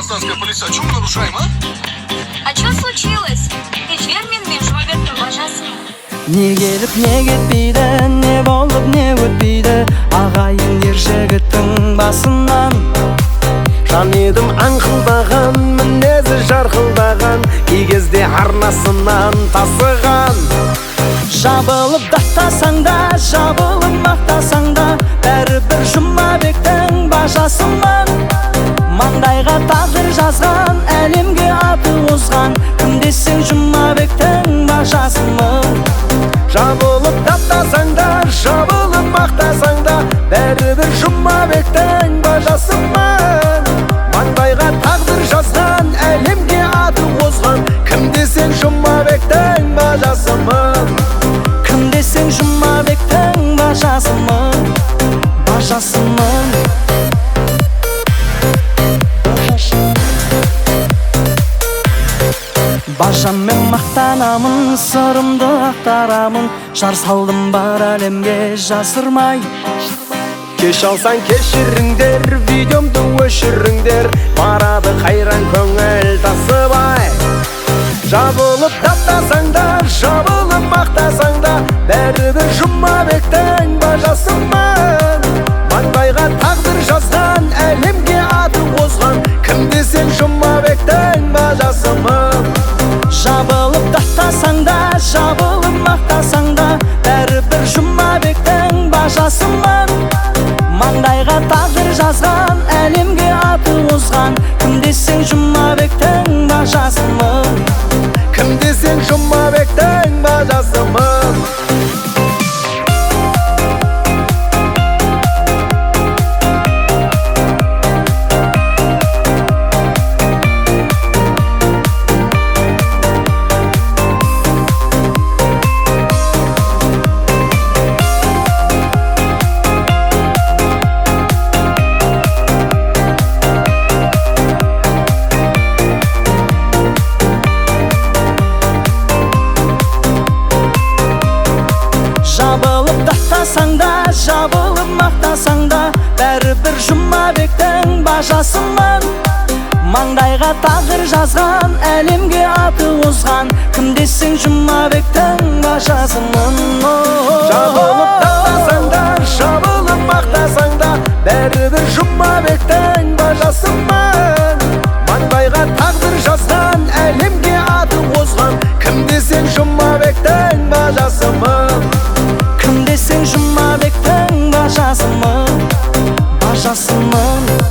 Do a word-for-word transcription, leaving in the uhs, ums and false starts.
гражданская полиция, чем мы нарушаем, а? А что случилось? Кешір мен жұмабектің бажасы. Не келіп не кетпейді, не болып не өтпейді, ағайын ер жігіттің басынан. Жан едім аңқылдаған, мінезі жарқылдаған, кей кезде арнасынан тасыған. Жабылып даттасаң да, жабылып мақтасаң да, бәрібір Жұмабектің бажасымын. Маңдайға тағдыр жазған, әлемге аты озған, кім десең Жұмабектің бажасымын. Жабылып даттасаң да, жабылып мақтасаң да, бәрібір Жұмабектің бажасымын. Маңдайға тағдыр жазған, әлемге аты озған, кім десең Жұмабектің бажасымын. Кім десең Жұмабектің бажасымын, бажасымын. Бажаммен мақтанамын, сырымды ақтарамын, жар салдым бар әлемге жасырмай. Кеш алсаң кешіріңдер, видеомды өшіріңдер, барады қайран көңіл тасыбай. Жабылып даттасаң да, жабылып мақтасаң да, бәрібір Жұмабектің бажасымын. Маңдайға тағдыр жазған, әлемге аты озған, кім десең Жұмабектің бажасымын. Жабылып даттасаң да, жабылып мақтасаң да, бәрібір Жұмабектің бажасымын. Маңдайға тағдыр жазған, әлемге аты озған, кім десең Жұмабектің бажасымын. Кім десең Жұмабектің бажасымын. Жабылып даттасаң да, жабылып мақтасаң да, бәрібір Жұмабектің бажасымын. Маңдайға тағдыр жазған, әлемге аты озған, кім десең Жұмабектің бажасымын. Жабылып даттасаң да, жабылып мақтасаң да, бәрібір Жұмабектің бажасымын. Маңдайға тағдыр жазған, әлемге аты озған, кім десең Жұмабектің бажасымын. Кім десең Жұмабектің бажасымын, бажасымын.